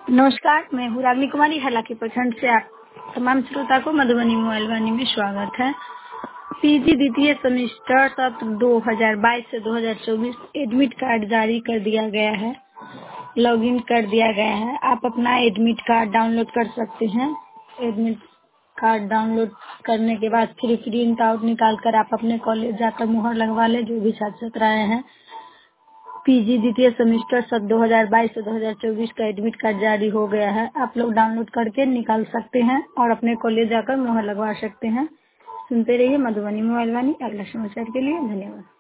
नमस्कार, मैं हूँ रागनी कुमारी हालांकि प्रखंड से आप तमाम श्रोता को मधुबनी मोबाइल वाणी में स्वागत है। पीजी द्वितीय सेमेस्टर सत्र 2022 से 2024 एडमिट कार्ड जारी कर दिया गया है, लॉगिन कर दिया गया है। आप अपना एडमिट कार्ड डाउनलोड कर सकते हैं। एडमिट कार्ड डाउनलोड करने के बाद फिर प्रिंट आउट निकाल कर आप अपने कॉलेज जाकर मुहर लगवा ले। जो भी छात्र छात्राएं हैं, पीजी द्वितीय सेमेस्टर सत्र 2022 से 2024 का एडमिट कार्ड जारी हो गया है। आप लोग डाउनलोड करके निकाल सकते हैं और अपने कॉलेज जाकर मुहर लगवा सकते हैं। सुनते रहिए मधुबनी मोबाइल वाणी। अगला समाचार के लिए धन्यवाद।